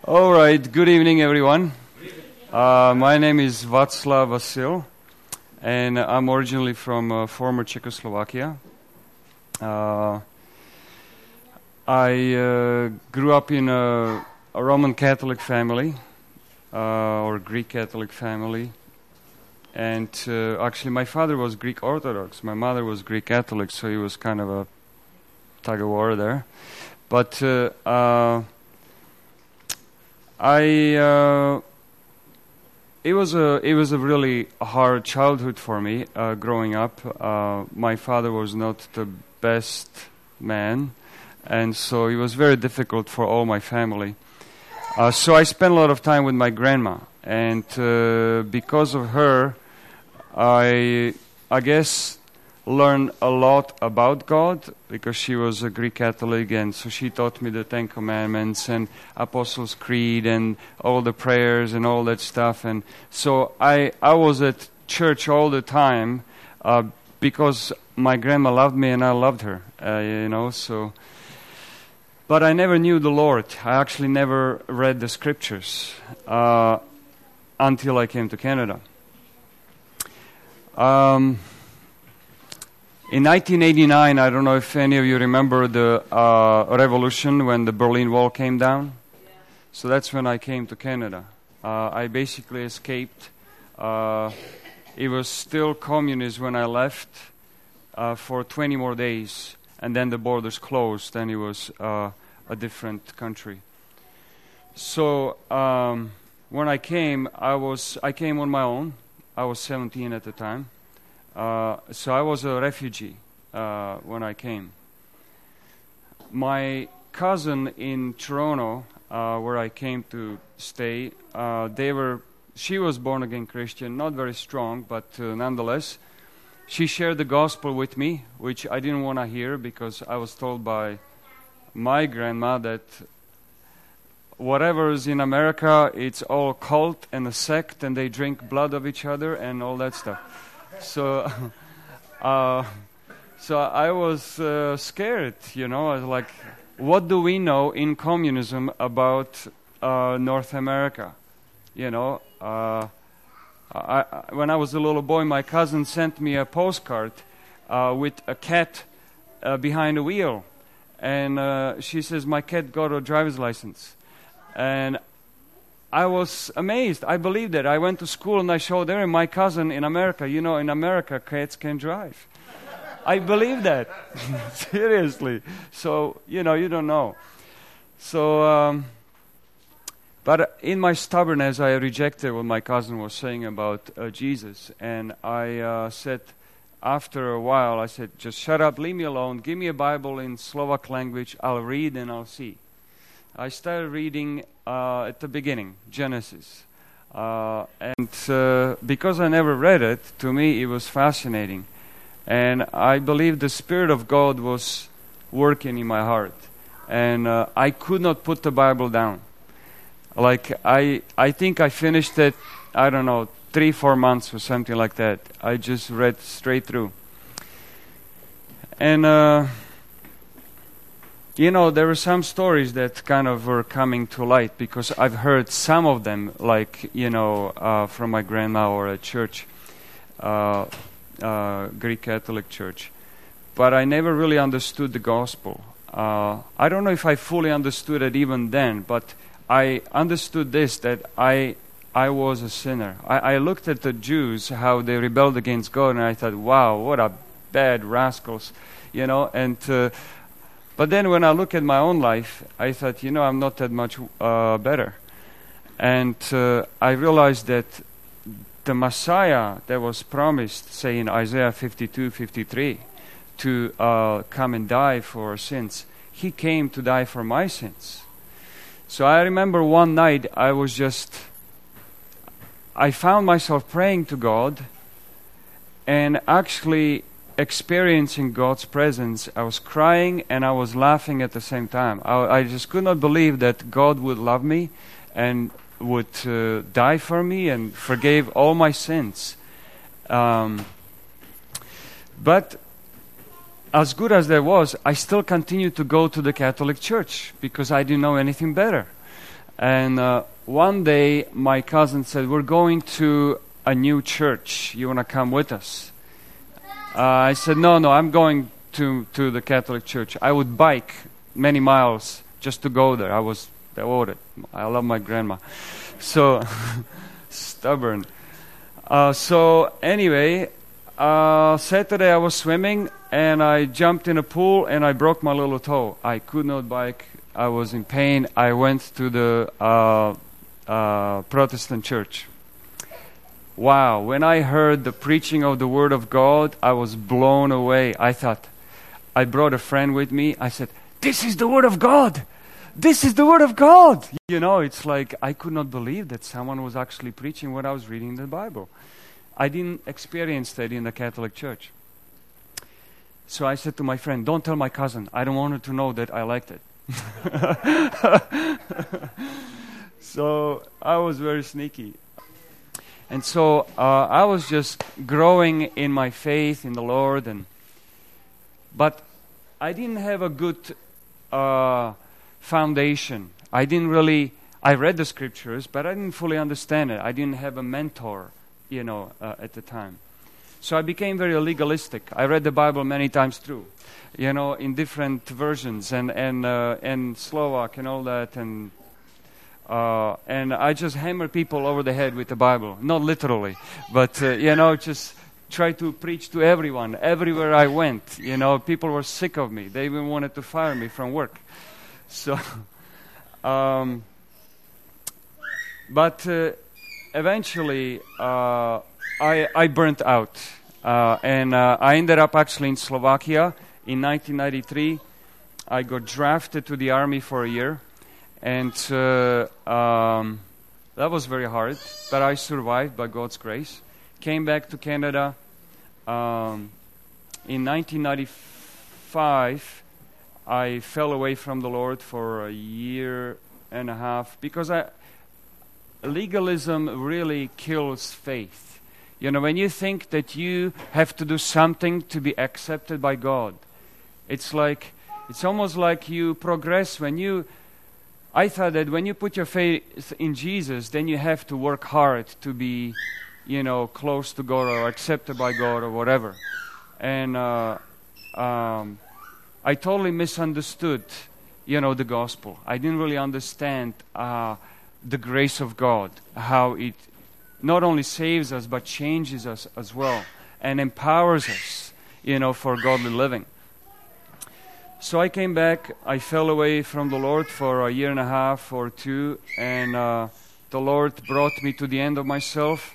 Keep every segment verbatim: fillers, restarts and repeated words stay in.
All right, good evening, everyone. Uh, my name is Václav Vasil, and I'm originally from uh, former Czechoslovakia. Uh, I uh, grew up in a, a Roman Catholic family, uh, or Greek Catholic family, and uh, actually my father was Greek Orthodox, my mother was Greek Catholic, so it was kind of a tug of war there. But uh, uh, I, uh, it was a it was a really hard childhood for me uh, growing up. Uh, my father was not the best man, and so it was very difficult for all my family. Uh, so I spent a lot of time with my grandma, and uh, because of her, I I guess learned a lot about God, because she was a Greek Catholic, and so she taught me the Ten Commandments and Apostles' Creed and all the prayers and all that stuff. And so I I was at church all the time uh, because my grandma loved me and I loved her, uh, you know. So, but I never knew the Lord. I actually never read the scriptures uh, until I came to Canada. Um. In nineteen eighty-nine, I don't know if any of you remember the uh, revolution when the Berlin Wall came down. Yeah. So that's when I came to Canada. Uh, I basically escaped. Uh, it was still communist when I left uh, for twenty more days, and then the borders closed, and it was uh, a different country. So um, when I came, I was I came on my own. I was seventeen at the time. Uh, so I was a refugee uh, when I came. My cousin in Toronto, uh, where I came to stay, uh, they were. She was born again Christian, not very strong, but uh, nonetheless, she shared the gospel with me, which I didn't want to hear because I was told by my grandma that whatever is in America, it's all cult and a sect, and they drink blood of each other and all that stuff. So, uh, so I was uh, scared, you know. I was like, what do we know in communism about uh, North America? You know, uh, I, I, when I was a little boy, my cousin sent me a postcard uh, with a cat uh, behind the wheel. And uh, she says, my cat got a driver's license. And I was amazed. I believed it. I went to school and I showed her my cousin in America. You know, in America, cats can drive. I believe that. Seriously. So, you know, you don't know. So, um, but in my stubbornness, I rejected what my cousin was saying about uh, Jesus. And I uh, said, after a while, I said, just shut up, leave me alone. Give me a Bible in Slovak language. I'll read and I'll see. I started reading uh, at the beginning, Genesis. Uh, and uh, because I never read it, to me it was fascinating. And I believe the Spirit of God was working in my heart. And uh, I could not put the Bible down. Like, I, I think I finished it, I don't know, three, four months or something like that. I just read straight through. And... Uh, You know, there were some stories that kind of were coming to light because I've heard some of them, like, you know, uh, from my grandma or at church, uh, uh, Greek Catholic church. But I never really understood the gospel. Uh, I don't know if I fully understood it even then, but I understood this, that I I was a sinner. I, I looked at the Jews, how they rebelled against God, and I thought, wow, what a bad rascals, you know, and... Uh, But then when I look at my own life, I thought, you know, I'm not that much uh, better. And uh, I realized that the Messiah that was promised, say in Isaiah fifty-two, fifty-three, to uh, come and die for our sins, he came to die for my sins. So I remember one night I was just, I found myself praying to God and actually experiencing God's presence. I was crying and I was laughing at the same time. I, I just could not believe that God would love me and would uh, die for me and forgave all my sins. Um, but as good as that was, I still continued to go to the Catholic Church because I didn't know anything better. And uh, one day, my cousin said, "We're going to a new church. You want to come with us?" Uh, I said, "No, no, I'm going to, to the Catholic Church." I would bike many miles just to go there. I was devoted. I love my grandma. So, stubborn. Uh, so, anyway, uh, Saturday I was swimming and I jumped in a pool and I broke my little toe. I could not bike. I was in pain. I went to the uh, uh, Protestant church. Wow, when I heard the preaching of the Word of God, I was blown away. I thought, I brought a friend with me. I said, "This is the Word of God. This is the Word of God." You know, it's like I could not believe that someone was actually preaching what I was reading in the Bible. I didn't experience that in the Catholic Church. So I said to my friend, "Don't tell my cousin. I don't want her to know that I liked it." So I was very sneaky. And so uh, I was just growing in my faith in the Lord, and but I didn't have a good uh, foundation. I didn't really. I read the scriptures, but I didn't fully understand it. I didn't have a mentor, you know, uh, at the time. So I became very legalistic. I read the Bible many times through, you know, in different versions, and and uh, and Slovak and all that, and. Uh, and I just hammer people over the head with the Bible. Not literally, but, uh, you know, just try to preach to everyone. Everywhere I went, you know, people were sick of me. They even wanted to fire me from work. So, um, but uh, eventually uh, I, I burnt out. Uh, and uh, I ended up actually in Slovakia in nineteen ninety-three. I got drafted to the army for a year. And uh, um, that was very hard, but I survived by God's grace. Came back to Canada. Um, in nineteen ninety-five, I fell away from the Lord for a year and a half because I, legalism really kills faith. You know, when you think that you have to do something to be accepted by God, it's like, it's almost like you progress when you... I thought that when you put your faith in Jesus, then you have to work hard to be, you know, close to God or accepted by God or whatever. And uh, um, I totally misunderstood, you know, the gospel. I didn't really understand uh, the grace of God, how it not only saves us but changes us as well and empowers us, you know, for godly living. So I came back, I fell away from the Lord for a year and a half or two, and uh, the Lord brought me to the end of myself.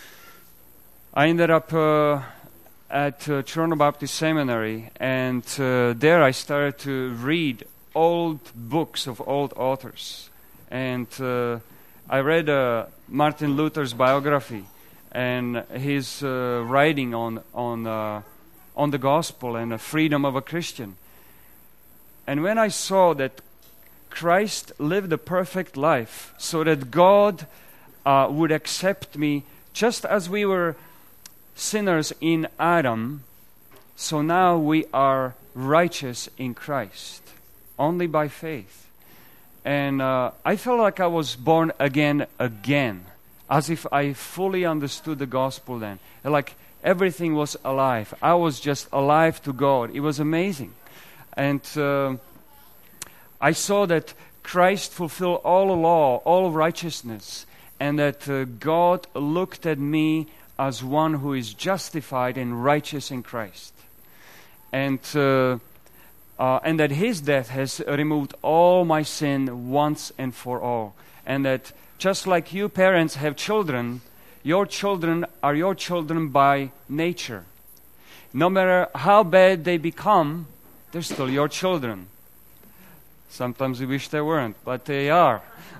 I ended up uh, at uh, Toronto Baptist Seminary, and uh, there I started to read old books of old authors. And uh, I read uh, Martin Luther's biography and his uh, writing on, on, uh, on the gospel and the freedom of a Christian. And when I saw that Christ lived a perfect life so that God uh, would accept me just as we were sinners in Adam, so now we are righteous in Christ, only by faith. And uh, I felt like I was born again, again, as if I fully understood the gospel then. Like everything was alive. I was just alive to God. It was amazing. And uh, I saw that Christ fulfilled all the law, all righteousness, and that uh, God looked at me as one who is justified and righteous in Christ. And, uh, uh, and that His death has removed all my sin once and for all. And that just like you parents have children, your children are your children by nature. No matter how bad they become, they're still your children. Sometimes we wish they weren't, but they are.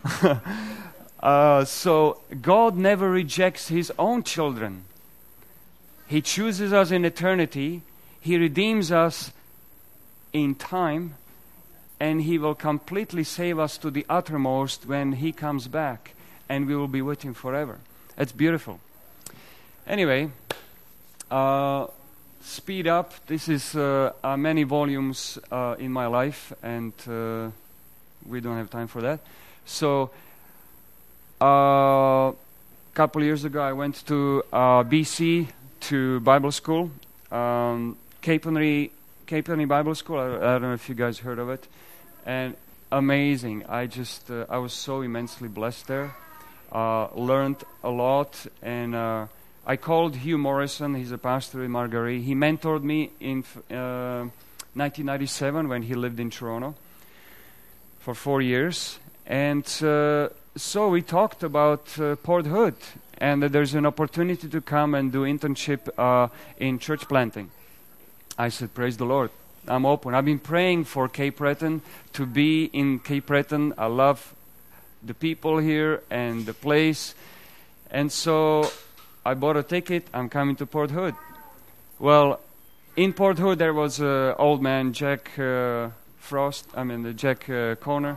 uh, so God never rejects His own children. He chooses us in eternity. He redeems us in time. And He will completely save us to the uttermost when He comes back. And we will be with Him forever. That's beautiful. Anyway, uh, speed up. This is uh, uh, many volumes uh, in my life, and uh, we don't have time for that. So A couple years ago, I went to uh, B C to Bible school, um, Cape Henry, Cape Henry Bible School. I, I don't know if you guys heard of it, and amazing. I just uh, I was so immensely blessed there. Uh, learned a lot, and uh, I called Hugh Morrison. He's a pastor in Margaree. He mentored me in uh, nineteen ninety-seven when he lived in Toronto for four years, and uh, so we talked about uh, Port Hood, and that there's an opportunity to come and do internship uh, in church planting. I said, praise the Lord, I'm open. I've been praying for Cape Breton to be in Cape Breton. I love the people here and the place, and so I bought a ticket. I'm coming to Port Hood. Well, in Port Hood there was an old man, Jack uh, Frost, I mean the Jack uh, Conner,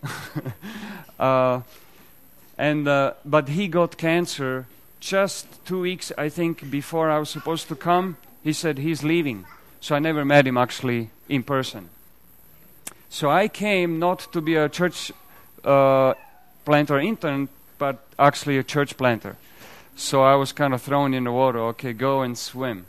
uh, and uh, but he got cancer just two weeks, I think, before I was supposed to come. He said he's leaving, so I never met him actually in person. So I came not to be a church uh, planter intern, but actually a church planter. So I was kind of thrown in the water. Okay, go and swim.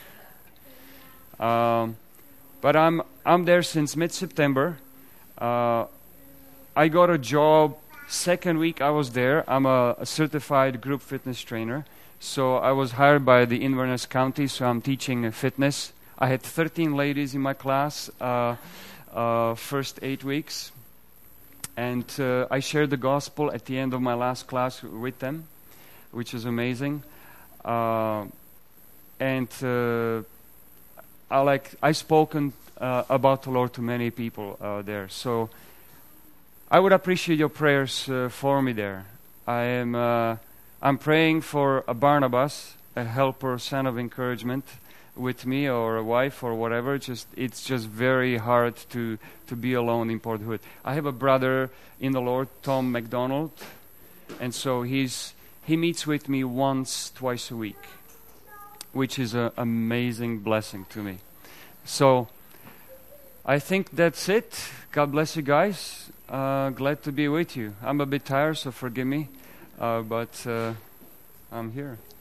Um, but I'm I'm there since mid-September. Uh, I got a job second week I was there. I'm a, a certified group fitness trainer. So I was hired by the Inverness County, so I'm teaching uh, fitness. I had thirteen ladies in my class uh, uh, first eight weeks. And uh, I shared the gospel at the end of my last class with them, which is amazing. Uh, and uh, I like I spoken uh, about the Lord to many people uh, there. So I would appreciate your prayers uh, for me there. I am uh, I'm praying for a Barnabas, a helper, son of encouragement, with me, or a wife, or whatever. Just it's just very hard to to be alone in Port Hood. I have a brother in the Lord, Tom McDonald, and so he's he meets with me once, twice a week, which is an amazing blessing to me. So I think that's it. God bless you guys. Uh, glad to be with you. I'm a bit tired, so forgive me, uh, but uh, I'm here.